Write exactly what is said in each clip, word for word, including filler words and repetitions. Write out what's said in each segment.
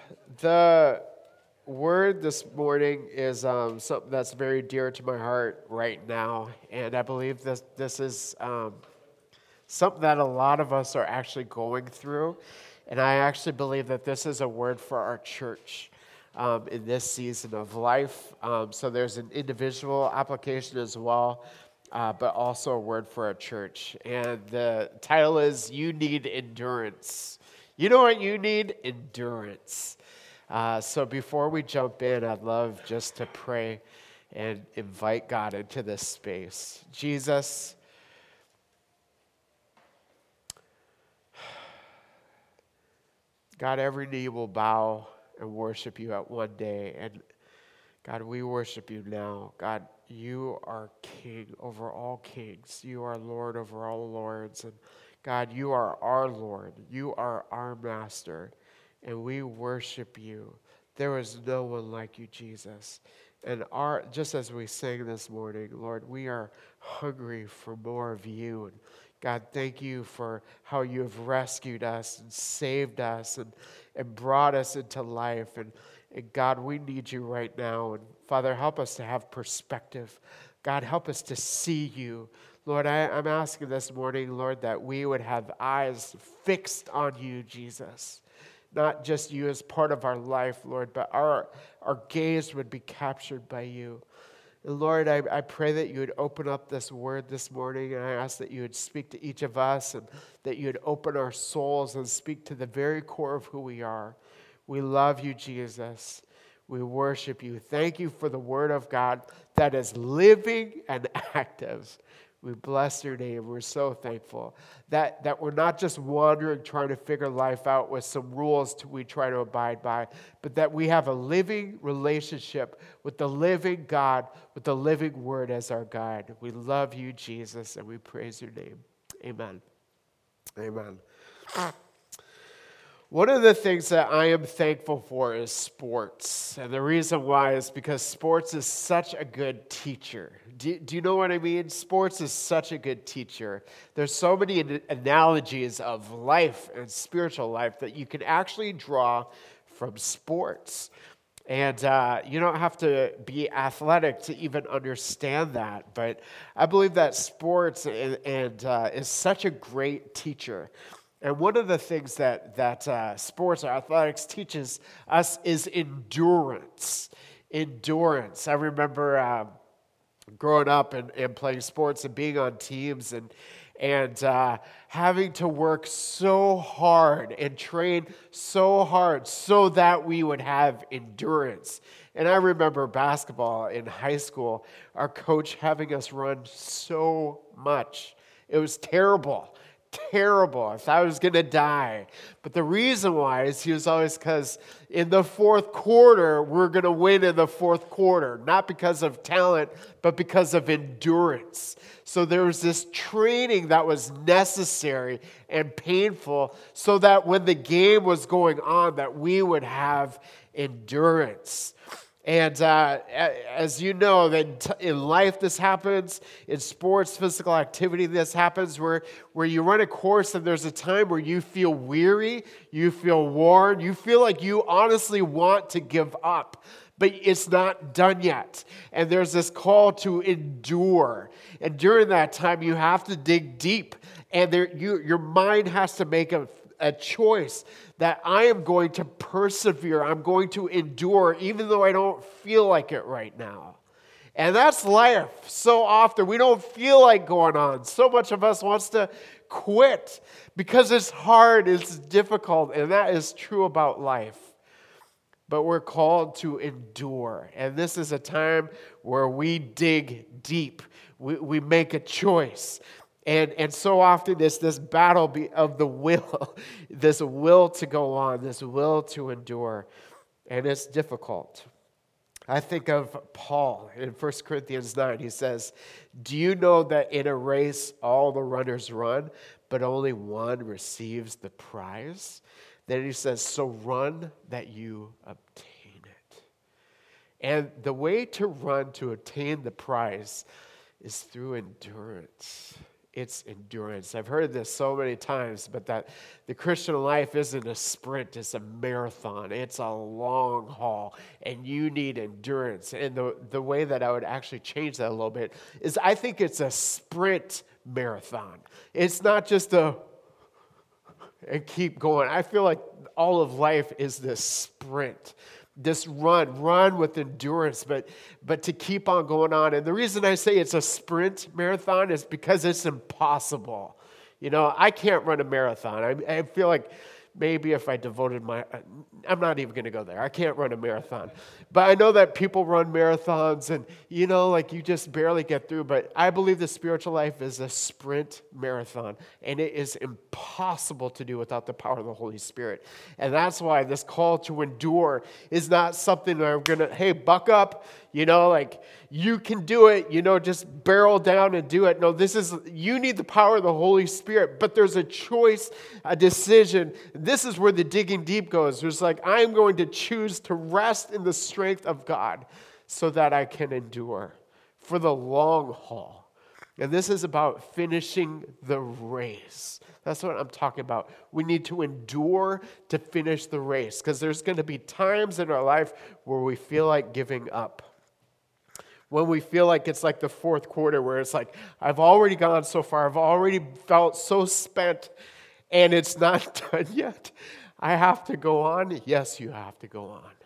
The word this morning is um, something that's very dear to my heart right now, and I believe this this is um, something that a lot of us are actually going through, and I actually believe that this is a word for our church um, in this season of life. Um, so there's an individual application as well, uh, but also a word for our church, and the title is "You Need Endurance." You know what you need? Endurance. Uh, so before we jump in, I'd love just to pray and invite God into this space. Jesus, God, every knee will bow and worship you at one day. And God, we worship you now. God, you are King over all kings. You are Lord over all lords. And God, you are our Lord. You are our Master. And we worship you. There is no one like you, Jesus. And our just as we sang this morning, Lord, we are hungry for more of you. And God, thank you for how you have rescued us and saved us and, and brought us into life. And, and God, we need you right now. And Father, help us to have perspective. God, help us to see you. Lord, I, I'm asking this morning, Lord, that we would have eyes fixed on you, Jesus. Not just you as part of our life, Lord, but our, our gaze would be captured by you. And Lord, I, I pray that you would open up this word this morning, and I ask that you would speak to each of us and that you would open our souls and speak to the very core of who we are. We love you, Jesus. We worship you. Thank you for the word of God that is living and active. We bless your name. We're so thankful that, that we're not just wandering, trying to figure life out with some rules to, we try to abide by, but that we have a living relationship with the living God, with the living word as our guide. We love you, Jesus, and we praise your name. Amen. Amen. One of the things that I am thankful for is sports. And the reason why is because sports is such a good teacher. Do, do you know what I mean? Sports is such a good teacher. There's so many an- analogies of life and spiritual life that you can actually draw from sports. And uh, you don't have to be athletic to even understand that. But I believe that sports and, and uh, is such a great teacher. And one of the things that, that uh, sports or athletics teaches us is endurance. Endurance. I remember um, growing up and, and playing sports and being on teams and and uh, having to work so hard and train so hard so that we would have endurance. And I remember basketball in high school, our coach having us run so much. It was terrible. Terrible. I thought I was going to die. But the reason why is he was always because in the fourth quarter, we're going to win in the fourth quarter. Not because of talent, but because of endurance. So there was this training that was necessary and painful so that when the game was going on, that we would have endurance. And uh, as you know, then in life this happens, in sports, physical activity this happens, where, where you run a course and there's a time where you feel weary, you feel worn, you feel like you honestly want to give up, but it's not done yet. And there's this call to endure. And during that time, you have to dig deep, and there, you, your mind has to make a a choice that I am going to persevere. I'm going to endure even though I don't feel like it right now. And that's life. So often we don't feel like going on. So much of us wants to quit because it's hard, it's difficult, and that is true about life. But we're called to endure. And this is a time where we dig deep. We, we make a choice. And, and so often it's this battle of the will, this will to go on, this will to endure. And it's difficult. I think of Paul in First Corinthians nine. He says, do you know that in a race all the runners run, but only one receives the prize? Then he says, so run that you obtain it. And the way to run to obtain the prize is through endurance. It's endurance. I've heard this so many times, but that the Christian life isn't a sprint, it's a marathon. It's a long haul, and you need endurance. And the, the way that I would actually change that a little bit is I think it's a sprint marathon. It's not just a, and keep going. I feel like all of life is this sprint. This run, run with endurance, but but to keep on going on. And the reason I say it's a sprint marathon is because it's impossible. You know, I can't run a marathon. I, I feel like maybe if I devoted my, I'm not even going to go there. I can't run a marathon. But I know that people run marathons and, you know, like you just barely get through. But I believe the spiritual life is a sprint marathon. And it is impossible to do without the power of the Holy Spirit. And that's why this call to endure is not something that I'm going to, hey, buck up. You know, like you can do it, you know, just barrel down and do it. No, this is, you need the power of the Holy Spirit, but there's a choice, a decision. This is where the digging deep goes. There's like, I'm going to choose to rest in the strength of God so that I can endure for the long haul. And this is about finishing the race. That's what I'm talking about. We need to endure to finish the race because there's going to be times in our life where we feel like giving up. When we feel like it's like the fourth quarter where it's like, I've already gone so far, I've already felt so spent, and it's not done yet. I have to go on. Yes, you have to go on.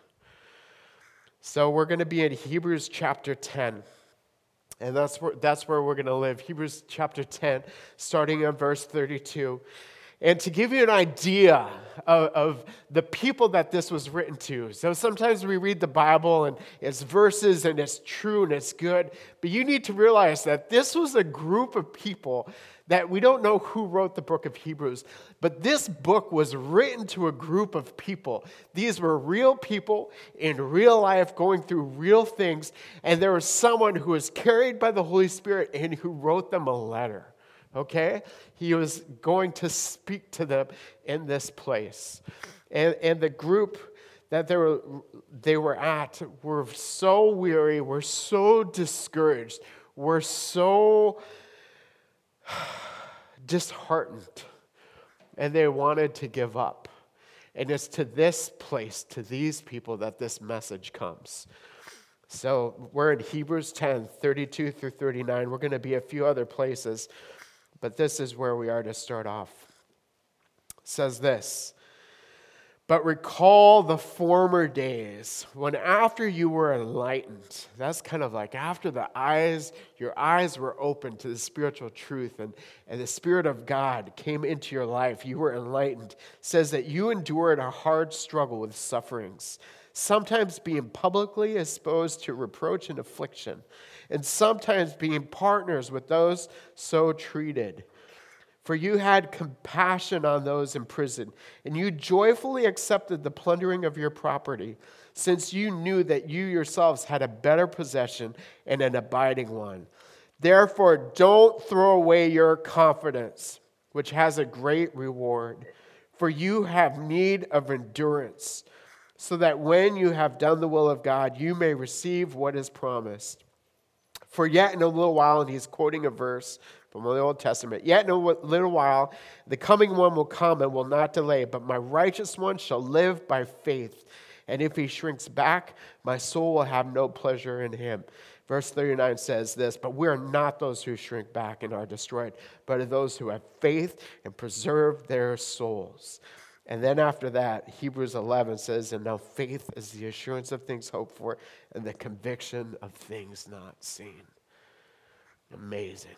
So we're going to be in Hebrews chapter ten. And that's where, that's where we're going to live. Hebrews chapter ten, starting in verse thirty-two. And to give you an idea of, of the people that this was written to. So sometimes we read the Bible and it's verses and it's true and it's good. But you need to realize that this was a group of people that we don't know who wrote the book of Hebrews. But this book was written to a group of people. These were real people in real life going through real things. And there was someone who was carried by the Holy Spirit and who wrote them a letter. Okay? He was going to speak to them in this place. And, and the group that they were, they were at were so weary, were so discouraged, were so disheartened, and they wanted to give up. And it's to this place, to these people, that this message comes. So we're in Hebrews ten, thirty-two through thirty-nine. We're going to be a few other places. But this is where we are to start off. It says this, but recall the former days when after you were enlightened, that's kind of like after the eyes, your eyes were open to the spiritual truth and, and the Spirit of God came into your life, you were enlightened. It says that you endured a hard struggle with sufferings, sometimes being publicly exposed to reproach and affliction, and sometimes being partners with those so treated. For you had compassion on those in prison, and you joyfully accepted the plundering of your property, since you knew that you yourselves had a better possession and an abiding one. Therefore, don't throw away your confidence, which has a great reward, for you have need of endurance, so that when you have done the will of God, you may receive what is promised. For yet in a little while, and he's quoting a verse from the Old Testament, yet in a little while, the coming one will come and will not delay, but my righteous one shall live by faith. And if he shrinks back, my soul will have no pleasure in him. Verse thirty-nine says this, but we are not those who shrink back and are destroyed, but are those who have faith and preserve their souls. And then after that, Hebrews eleven says, and now faith is the assurance of things hoped for and the conviction of things not seen. Amazing.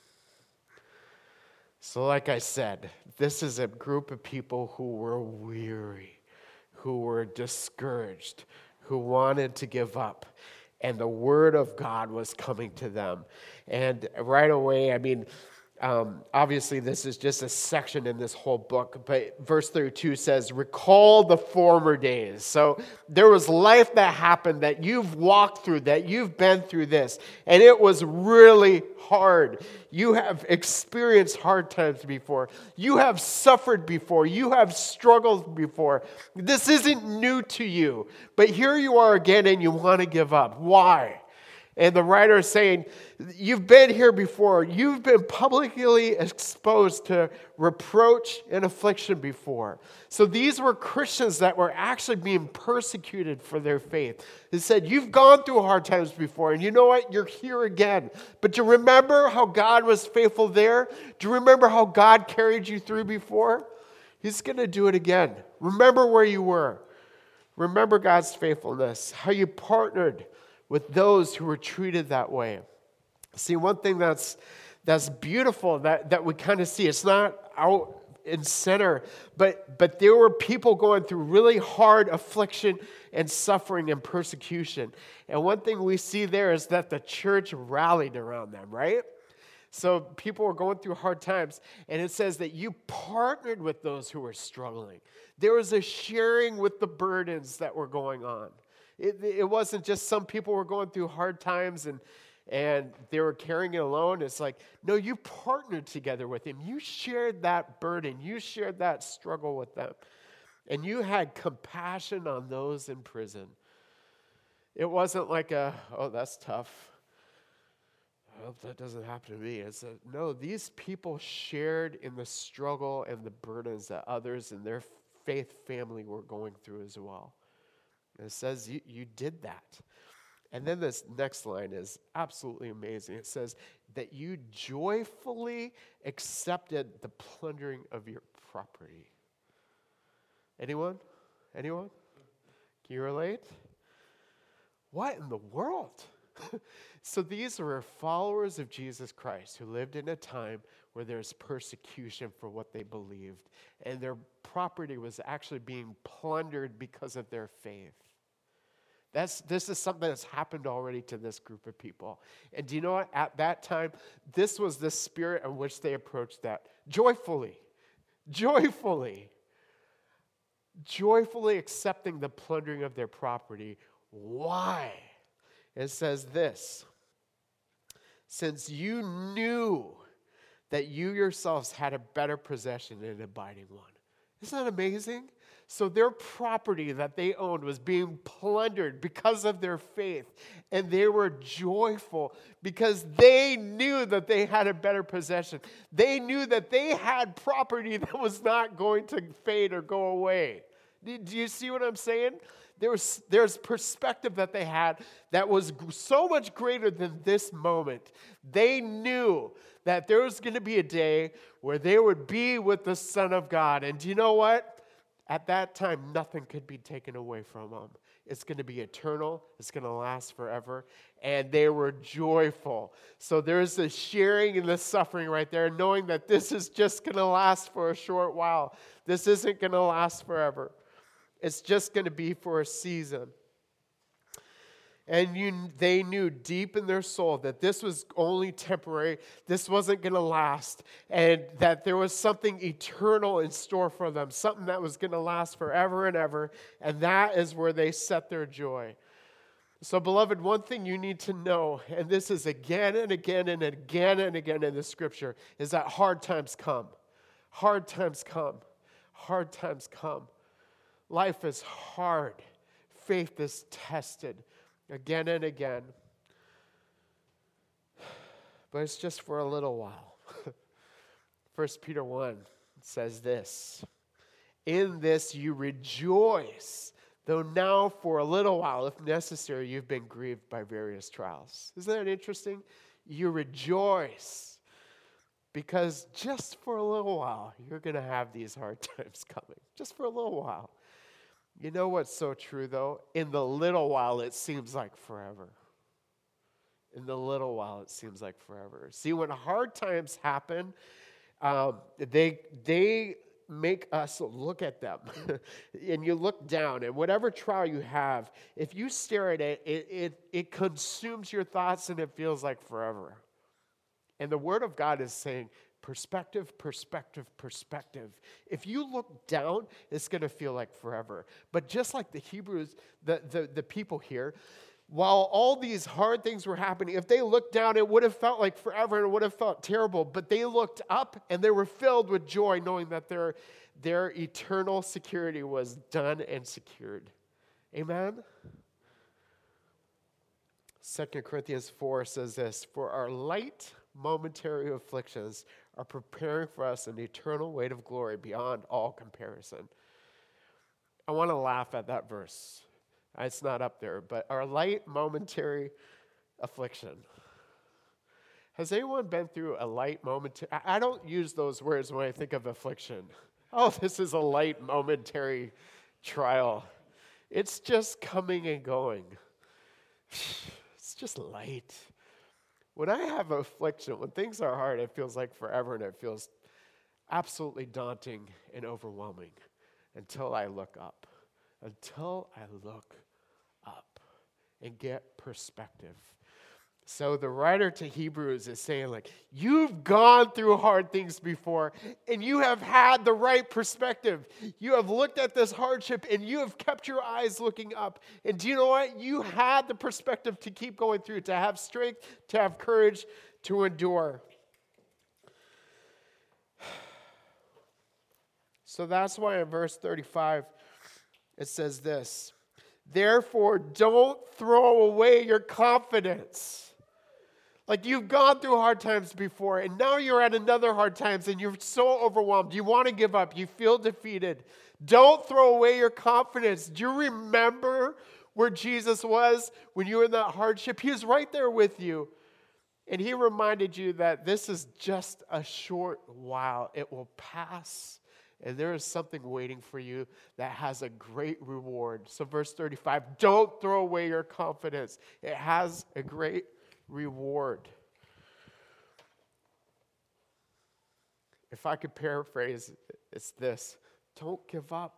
So like I said, this is a group of people who were weary, who were discouraged, who wanted to give up. And the word of God was coming to them. And right away, I mean, Um, obviously, this is just a section in this whole book, but verse thirty-two says, recall the former days. So there was life that happened that you've walked through, that you've been through this, and it was really hard. You have experienced hard times before. You have suffered before. You have struggled before. This isn't new to you, but here you are again and you want to give up. Why? And the writer is saying, you've been here before. You've been publicly exposed to reproach and affliction before. So these were Christians that were actually being persecuted for their faith. He said, you've gone through hard times before, and you know what? You're here again. But do you remember how God was faithful there? Do you remember how God carried you through before? He's going to do it again. Remember where you were. Remember God's faithfulness, how you partnered with those who were treated that way. See, one thing that's that's beautiful that, that we kind of see, it's not out in center, but, but there were people going through really hard affliction and suffering and persecution. And one thing we see there is that the church rallied around them, right? So people were going through hard times, and it says that you partnered with those who were struggling. There was a sharing with the burdens that were going on. It, it wasn't just some people were going through hard times and, and they were carrying it alone. It's like, no, you partnered together with him. You shared that burden. You shared that struggle with them. And you had compassion on those in prison. It wasn't like a, oh, that's tough. I hope that doesn't happen to me. It's a, no, these people shared in the struggle and the burdens that others in their faith family were going through as well. And it says you, you did that. And then this next line is absolutely amazing. It says that you joyfully accepted the plundering of your property. Anyone? Anyone? Can you relate? What in the world? So these were followers of Jesus Christ who lived in a time where there's persecution for what they believed. And their property was actually being plundered because of their faith. That's, this is something that's happened already to this group of people. And do you know what? At that time, this was the spirit in which they approached that. Joyfully. Joyfully. Joyfully accepting the plundering of their property. Why? It says this. Since you knew that you yourselves had a better possession and an abiding one. Isn't that amazing? So their property that they owned was being plundered because of their faith. And they were joyful because they knew that they had a better possession. They knew that they had property that was not going to fade or go away. Do you see what I'm saying? There was, there's perspective that they had that was so much greater than this moment. They knew that there was going to be a day where they would be with the Son of God. And do you know what? At that time, nothing could be taken away from them. It's going to be eternal. It's going to last forever. And they were joyful. So there's the sharing and the suffering right there, knowing that this is just going to last for a short while. This isn't going to last forever. It's just going to be for a season. And you, they knew deep in their soul that this was only temporary, this wasn't going to last, and that there was something eternal in store for them, something that was going to last forever and ever, and that is where they set their joy. So, beloved, one thing you need to know, and this is again and again and again and again in the Scripture, is that hard times come. Hard times come. Hard times come. Life is hard. Faith is tested. Again and again. But it's just for a little while. First Peter one says this. In this you rejoice, though now for a little while, if necessary, you've been grieved by various trials. Isn't that interesting? You rejoice. Because just for a little while, you're going to have these hard times coming. Just for a little while. You know what's so true, though? In the little while, it seems like forever. In the little while, it seems like forever. See, when hard times happen, um, they they make us look at them. And you look down, and whatever trial you have, if you stare at it, it, it, it consumes your thoughts, and it feels like forever. And the Word of God is saying, perspective, perspective, perspective. If you look down, it's going to feel like forever. But just like the Hebrews, the, the, the people here, while all these hard things were happening, if they looked down, it would have felt like forever and it would have felt terrible. But they looked up and they were filled with joy, knowing that their, their eternal security was done and secured. Amen? Second Corinthians four says this, for our light momentary afflictions are preparing for us an eternal weight of glory beyond all comparison. I want to laugh at that verse. It's not up there, but our light momentary affliction. Has anyone been through a light momentary? I don't use those words when I think of affliction. Oh, this is a light momentary trial. It's just coming and going. It's just light. When I have affliction, when things are hard, it feels like forever, and it feels absolutely daunting and overwhelming until I look up. Until I look up and get perspective. So the writer to Hebrews is saying, like, you've gone through hard things before, and you have had the right perspective. You have looked at this hardship, and you have kept your eyes looking up. And do you know what? You had the perspective to keep going through, to have strength, to have courage, to endure. So that's why in verse thirty-five, it says this, therefore, don't throw away your confidence. Like, you've gone through hard times before, and now you're at another hard times, and you're so overwhelmed. You want to give up. You feel defeated. Don't throw away your confidence. Do you remember where Jesus was when you were in that hardship? He was right there with you, and he reminded you that this is just a short while. It will pass. And there is something waiting for you that has a great reward. So verse thirty-five, don't throw away your confidence. It has a great reward. If I could paraphrase, it's this. Don't give up.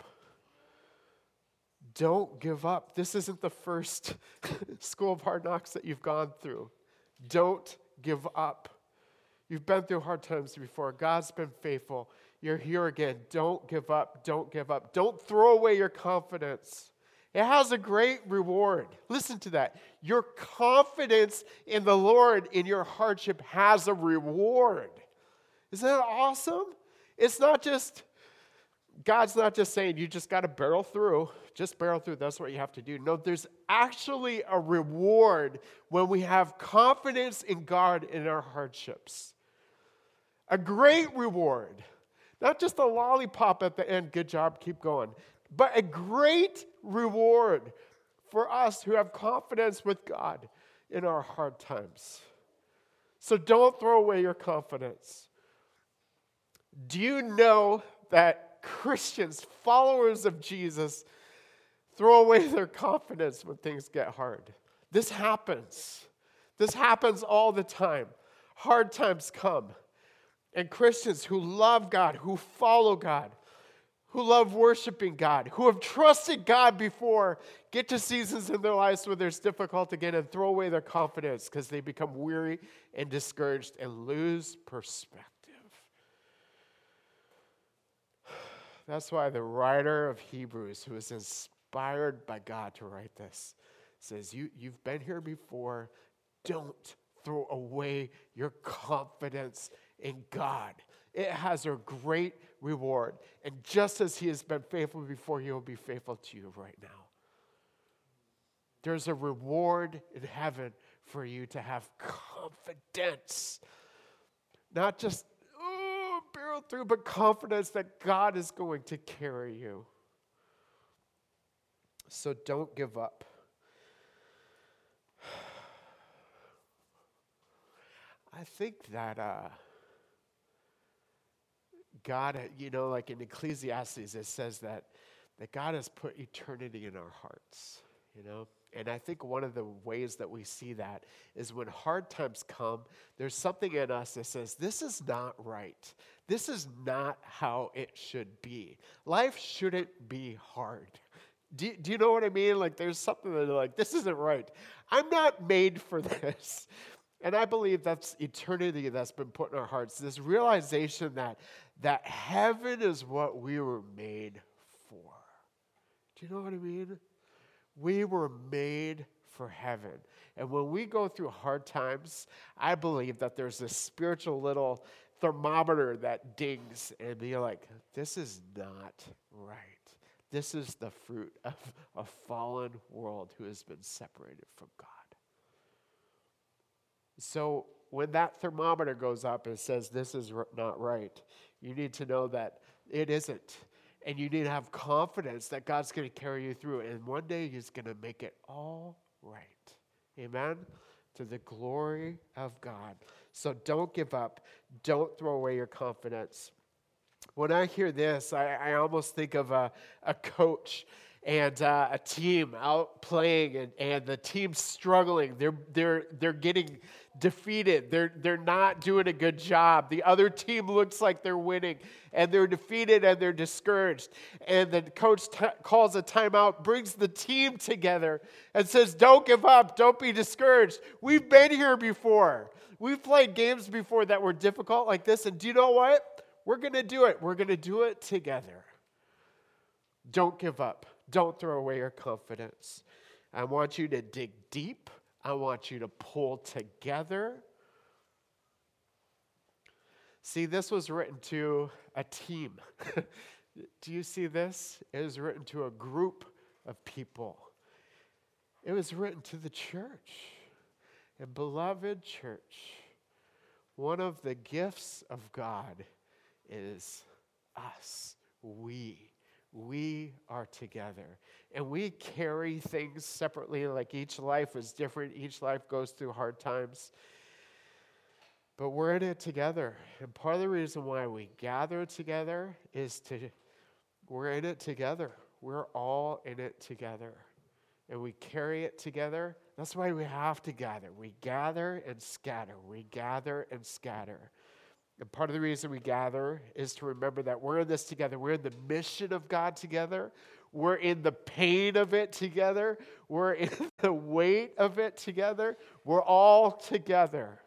Don't give up. This isn't the first school of hard knocks that you've gone through. Don't give up. You've been through hard times before. God's been faithful. You're here again. Don't give up. Don't give up. Don't throw away your confidence. It has a great reward. Listen to that. Your confidence in the Lord in your hardship has a reward. Isn't that awesome? It's not just, God's not just saying you just got to barrel through. Just barrel through. That's what you have to do. No, there's actually a reward when we have confidence in God in our hardships. A great reward. Not just a lollipop at the end, good job, keep going. But a great reward for us who have confidence with God in our hard times. So don't throw away your confidence. Do you know that Christians, followers of Jesus, throw away their confidence when things get hard? This happens. This happens all the time. Hard times come. And Christians who love God, who follow God, who love worshiping God, who have trusted God before, get to seasons in their lives where there's difficult again and throw away their confidence because they become weary and discouraged and lose perspective. That's why the writer of Hebrews, who was inspired by God to write this, says, you, you've been here before. Don't throw away your confidence in God. It has a great reward. And just as he has been faithful before, he will be faithful to you right now. There's a reward in heaven for you to have confidence. Not just, oh, barrel through, but confidence that God is going to carry you. So don't give up. I think that uh, God, you know, like in Ecclesiastes, it says that, that God has put eternity in our hearts, you know. And I think one of the ways that we see that is when hard times come, there's something in us that says, this is not right. This is not how it should be. Life shouldn't be hard. Do, do you know what I mean? Like there's something that like, this isn't right. I'm not made for this. And I believe that's eternity that's been put in our hearts. This realization that, that heaven is what we were made for. Do you know what I mean? We were made for heaven. And when we go through hard times, I believe that there's this spiritual little thermometer that dings and be like, this is not right. This is the fruit of a fallen world who has been separated from God. So when that thermometer goes up and says this is r- not right, you need to know that it isn't. And you need to have confidence that God's going to carry you through. And one day he's going to make it all right. Amen? To the glory of God. So don't give up. Don't throw away your confidence. When I hear this, I, I almost think of a, a coach and uh, a team out playing, and, and the team's struggling. They're they're they're getting defeated. They're they're not doing a good job. The other team looks like they're winning, and they're defeated and they're discouraged. And the coach t- calls a timeout, brings the team together, and says, "Don't give up. Don't be discouraged. We've been here before. We've played games before that were difficult like this. And do you know what? We're going to do it. We're going to do it together. Don't give up. Don't throw away your confidence. I want you to dig deep. I want you to pull together. See, this was written to a team. Do you see this? It was written to a group of people. It was written to the church. And beloved church, one of the gifts of God is us, we. We are together. And we carry things separately, like each life is different. Each life goes through hard times. But we're in it together. And part of the reason why we gather together is to, we're in it together. We're all in it together. And we carry it together. That's why we have to gather. We gather and scatter. We gather and scatter. And part of the reason we gather is to remember that we're in this together. We're in the mission of God together. We're in the pain of it together. We're in the weight of it together. We're all together.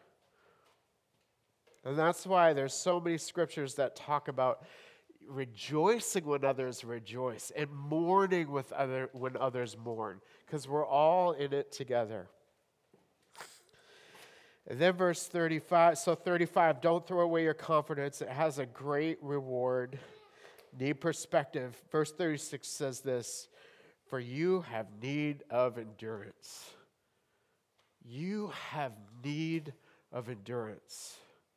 And that's why there's so many scriptures that talk about rejoicing when others rejoice and mourning with other when others mourn, because we're all in it together. And then verse thirty-five, so thirty-five, don't throw away your confidence. It has a great reward. Need perspective. Verse thirty-six says this, for you have need of endurance. You have need of endurance.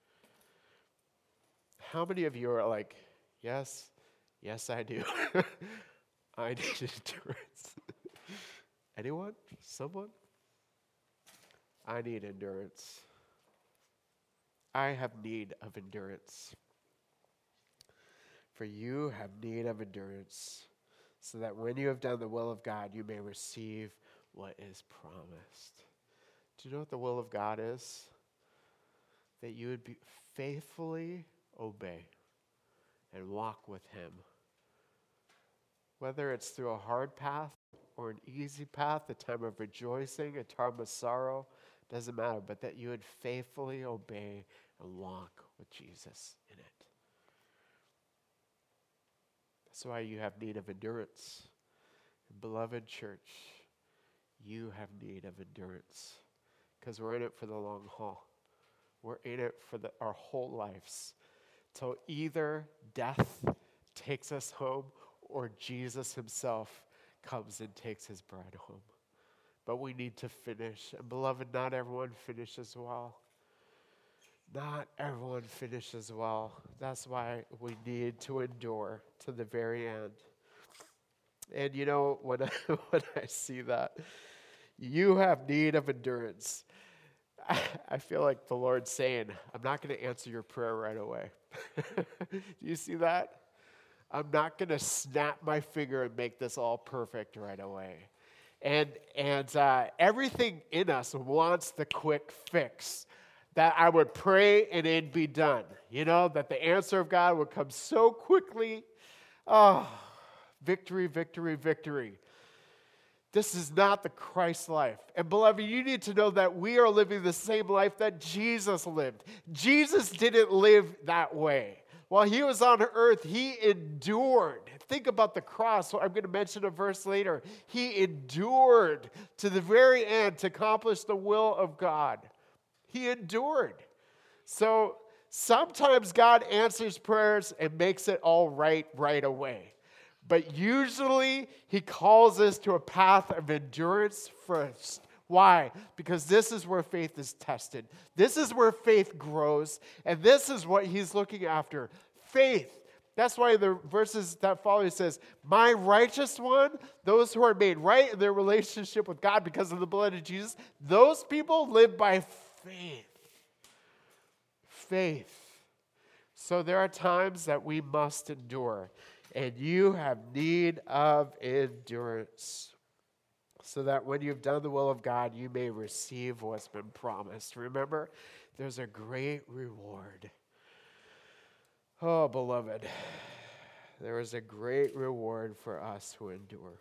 How many of you are like, yes, yes I do. I need endurance. Anyone? Someone? I need endurance. I have need of endurance. For you have need of endurance, so that when you have done the will of God, you may receive what is promised. Do you know what the will of God is? That you would be faithfully obey and walk with him. Whether it's through a hard path or an easy path, a time of rejoicing, a time of sorrow, doesn't matter, but that you would faithfully obey and walk with Jesus in it. That's why you have need of endurance. Beloved church, you have need of endurance, because we're in it for the long haul. We're in it for the, our whole lives, till either death takes us home or Jesus himself comes and takes his bride home. But we need to finish. And beloved, not everyone finishes well. Not everyone finishes well. That's why we need to endure to the very end. And you know, when I, when I see that, you have need of endurance, I, I feel like the Lord's saying, I'm not going to answer your prayer right away. Do you see that? I'm not going to snap my finger and make this all perfect right away. And and uh, everything in us wants the quick fix, that I would pray and it'd be done. You know, that the answer of God would come so quickly. Oh, victory, victory, victory. This is not the Christ life. And beloved, you need to know that we are living the same life that Jesus lived. Jesus didn't live that way. While he was on earth, he endured. Think about the cross. I'm going to mention a verse later. He endured to the very end to accomplish the will of God. He endured. So sometimes God answers prayers and makes it all right right away. But usually he calls us to a path of endurance first, Why? Because this is where faith is tested. This is where faith grows, and this is what he's looking after. Faith. That's why the verses that follow, he says, my righteous one, those who are made right in their relationship with God because of the blood of Jesus, those people live by faith. Faith. So there are times that we must endure, and you have need of endurance, so that when you've done the will of God, you may receive what's been promised. Remember, there's a great reward. Oh, beloved, there is a great reward for us who endure.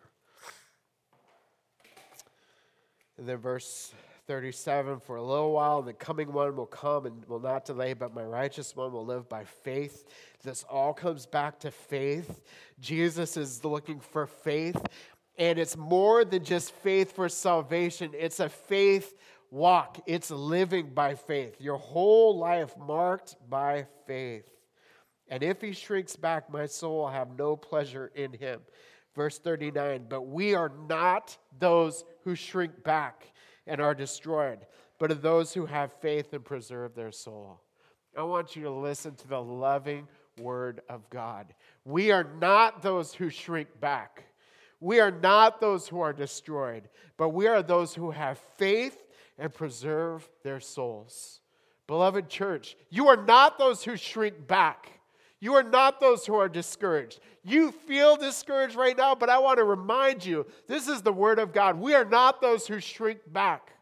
And then verse thirty-seven, for a little while the coming one will come and will not delay, but my righteous one will live by faith. This all comes back to faith. Jesus is looking for faith, and it's more than just faith for salvation. It's a faith walk. It's living by faith. Your whole life marked by faith. And if he shrinks back, my soul will have no pleasure in him. Verse thirty-nine, but we are not those who shrink back and are destroyed, but of those who have faith and preserve their soul. I want you to listen to the loving word of God. We are not those who shrink back. We are not those who are destroyed, but we are those who have faith and preserve their souls. Beloved church, you are not those who shrink back. You are not those who are discouraged. You feel discouraged right now, but I want to remind you, this is the word of God. We are not those who shrink back.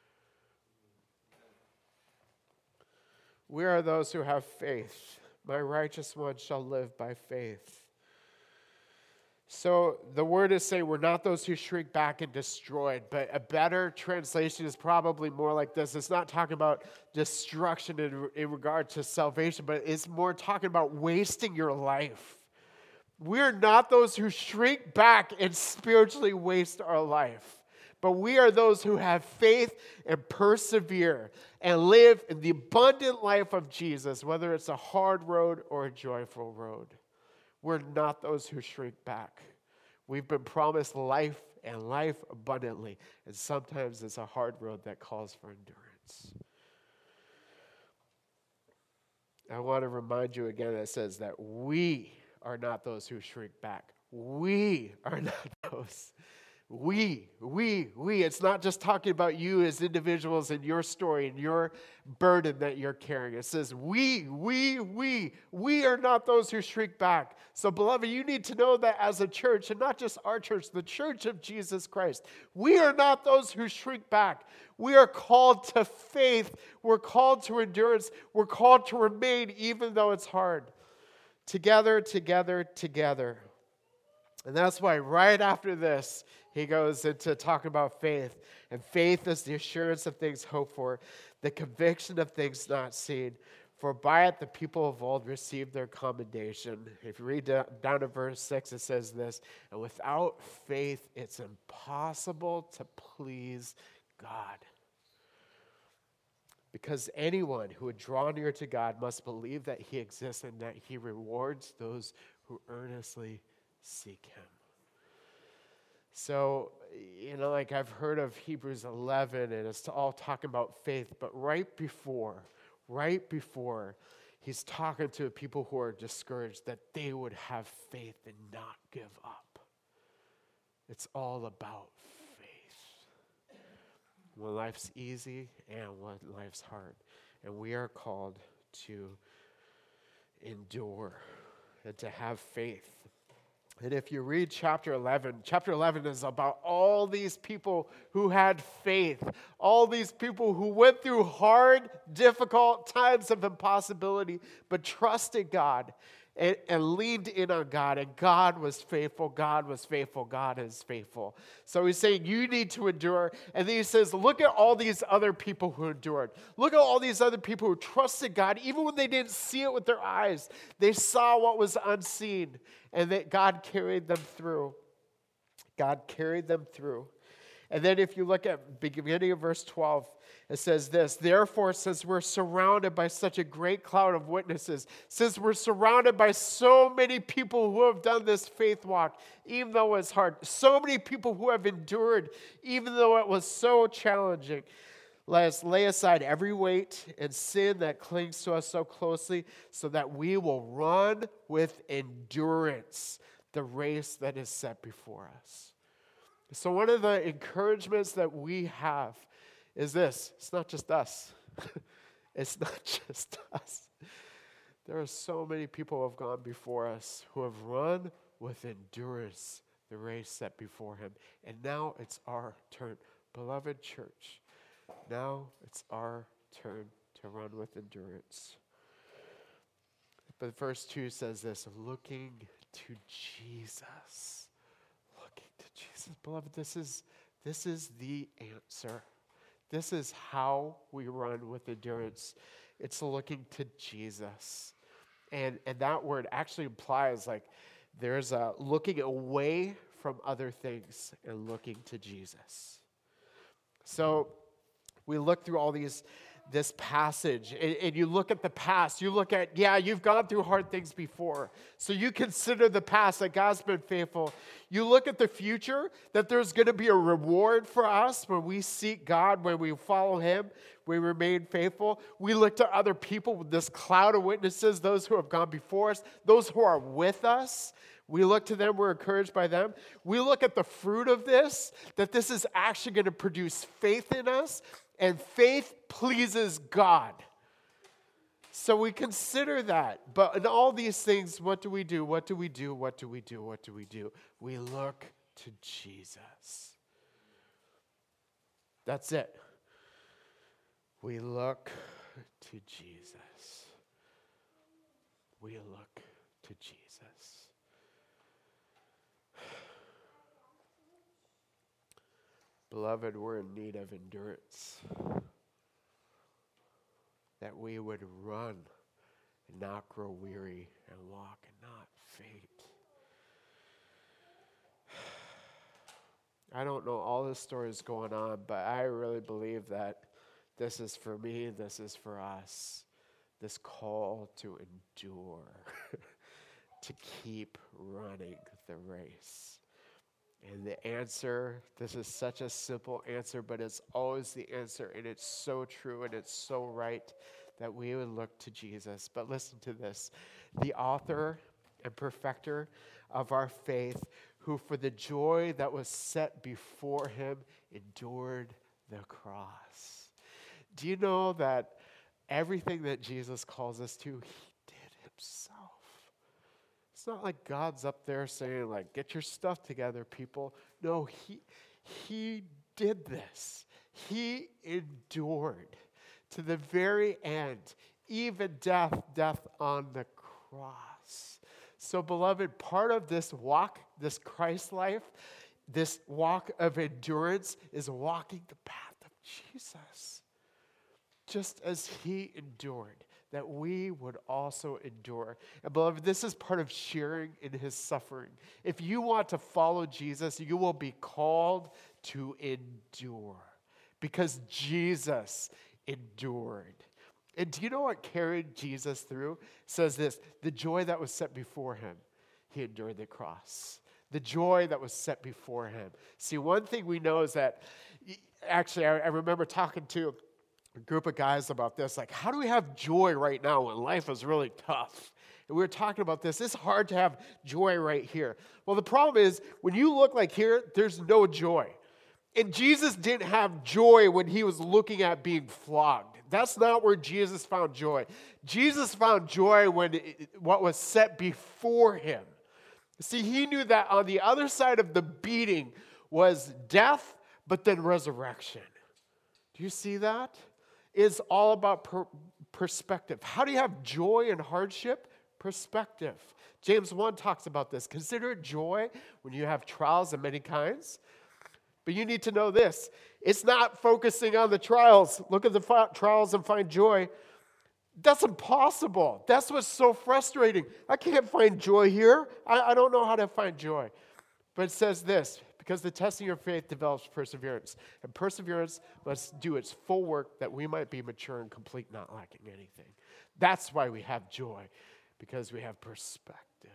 We are those who have faith. My righteous one shall live by faith. So the word is saying we're not those who shrink back and destroyed, but a better translation is probably more like this. It's not talking about destruction in, in regard to salvation, but it's more talking about wasting your life. We're not those who shrink back and spiritually waste our life, but we are those who have faith and persevere and live in the abundant life of Jesus, whether it's a hard road or a joyful road. We're not those who shrink back. We've been promised life and life abundantly. And sometimes it's a hard road that calls for endurance. I want to remind you again that it says that we are not those who shrink back. We are not those. We, we, we. It's not just talking about you as individuals and your story and your burden that you're carrying. It says we, we, we. We are not those who shrink back. So, beloved, you need to know that as a church, and not just our church, the church of Jesus Christ, we are not those who shrink back. We are called to faith. We're called to endurance. We're called to remain even though it's hard. Together, together, together. And that's why right after this, he goes into talking about faith. And faith is the assurance of things hoped for, the conviction of things not seen. For by it the people of old received their commendation. If you read down to verse six, it says this, and without faith it's impossible to please God. Because anyone who would draw near to God must believe that he exists and that he rewards those who earnestly seek him. So, you know, like I've heard of Hebrews eleven, and it's all talking about faith, but right before, right before, he's talking to people who are discouraged that they would have faith and not give up. It's all about faith. When life's easy and when life's hard. And we are called to endure and to have faith. And if you read chapter eleven, chapter eleven is about all these people who had faith, all these people who went through hard, difficult times of impossibility, but trusted God and, and leaned in on God. And God was faithful, God was faithful, God is faithful. So he's saying you need to endure. And then he says, look at all these other people who endured. Look at all these other people who trusted God, even when they didn't see it with their eyes. They saw what was unseen. And that God carried them through. God carried them through. And then if you look at beginning of verse twelve, it says this, therefore, since we're surrounded by such a great cloud of witnesses, since we're surrounded by so many people who have done this faith walk, even though it's hard, so many people who have endured, even though it was so challenging, let us lay aside every weight and sin that clings to us so closely so that we will run with endurance the race that is set before us. So one of the encouragements that we have is this. It's not just us. It's not just us. There are so many people who have gone before us who have run with endurance the race set before him. And now it's our turn. Beloved church, now it's our turn to run with endurance. But verse two says this, looking to Jesus. Looking to Jesus. Beloved, this is, this is the answer. This is how we run with endurance. It's looking to Jesus. And, and that word actually implies like there's a looking away from other things and looking to Jesus. So we look through all these, this passage, and, and you look at the past. You look at, yeah, you've gone through hard things before. So you consider the past, that God's been faithful. You look at the future, that there's going to be a reward for us when we seek God, when we follow him, we remain faithful. We look to other people with this cloud of witnesses, those who have gone before us, those who are with us. We look to them, we're encouraged by them. We look at the fruit of this, that this is actually going to produce faith in us, and faith pleases God. So we consider that. But in all these things, what do we do? What do we do? What do we do? What do we do? We look to Jesus. That's it. We look to Jesus. We look to Jesus. Beloved, we're in need of endurance. That we would run and not grow weary and walk and not faint. I don't know all the stories going on, but I really believe that this is for me, this is for us. This call to endure, to keep running the race. And the answer, this is such a simple answer, but it's always the answer, and it's so true, and it's so right that we would look to Jesus. But listen to this. The author and perfecter of our faith, who for the joy that was set before him endured the cross. Do you know that everything that Jesus calls us to, he did himself? It's not like God's up there saying, like, get your stuff together, people. No, he, he did this. He endured to the very end, even death, death on the cross. So, beloved, part of this walk, this Christ life, this walk of endurance is walking the path of Jesus. Just as he endured, that we would also endure. And beloved, this is part of sharing in his suffering. If you want to follow Jesus, you will be called to endure because Jesus endured. And do you know what carried Jesus through? It says this, the joy that was set before him, he endured the cross. The joy that was set before him. See, one thing we know is that, actually, I, I remember talking to a group of guys about this, like, how do we have joy right now when life is really tough? And we were talking about this. It's hard to have joy right here. Well, the problem is, when you look like here, there's no joy. And Jesus didn't have joy when he was looking at being flogged. That's not where Jesus found joy. Jesus found joy when it, what was set before him. See, he knew that on the other side of the beating was death, but then resurrection. Do you see that? It's all about per- perspective. How do you have joy in hardship? Perspective. James one talks about this. Consider it joy when you have trials of many kinds. But you need to know this. It's not focusing on the trials. Look at the fi- trials and find joy. That's impossible. That's what's so frustrating. I can't find joy here. I, I don't know how to find joy. But it says this, because the testing of your faith develops perseverance. And perseverance must do its full work that we might be mature and complete, not lacking anything. That's why we have joy, because we have perspective.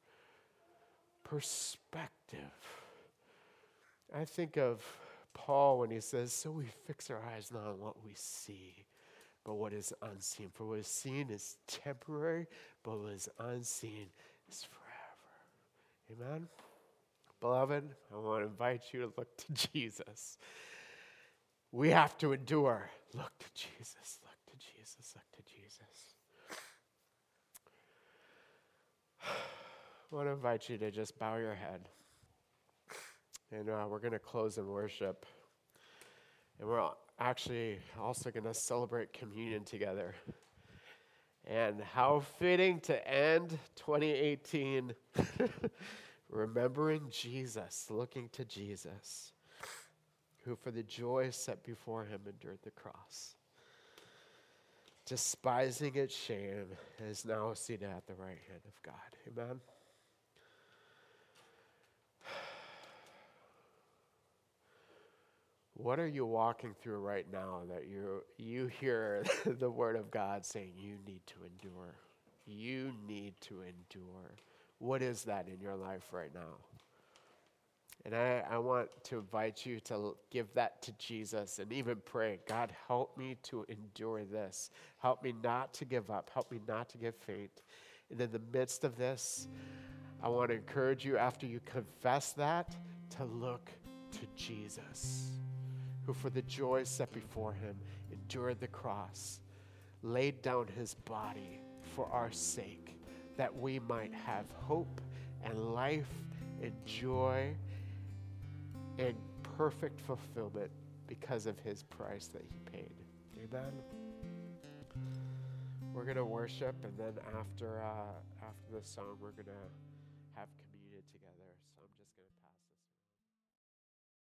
Perspective. I think of Paul when he says, so we fix our eyes not on what we see, but what is unseen. For what is seen is temporary, but what is unseen is forever. Amen? Beloved, I want to invite you to look to Jesus. We have to endure. Look to Jesus, look to Jesus, look to Jesus. I want to invite you to just bow your head. And uh, we're going to close in worship. And we're actually also going to celebrate communion together. And how fitting to end twenty eighteen remembering Jesus, looking to Jesus, who for the joy set before him endured the cross, despising its shame, is now seated at the right hand of God. Amen. What are you walking through right now that you you hear the word of God saying you need to endure? You need to endure. What is that in your life right now? And I, I want to invite you to give that to Jesus and even pray, God, help me to endure this. Help me not to give up. Help me not to get faint. And in the midst of this, I want to encourage you, after you confess that, to look to Jesus, who for the joy set before him endured the cross, laid down his body for our sake, that we might have hope and life and joy and perfect fulfillment because of his price that he paid. Amen. We're going to worship, and then after uh, after the song, we're going to have communion.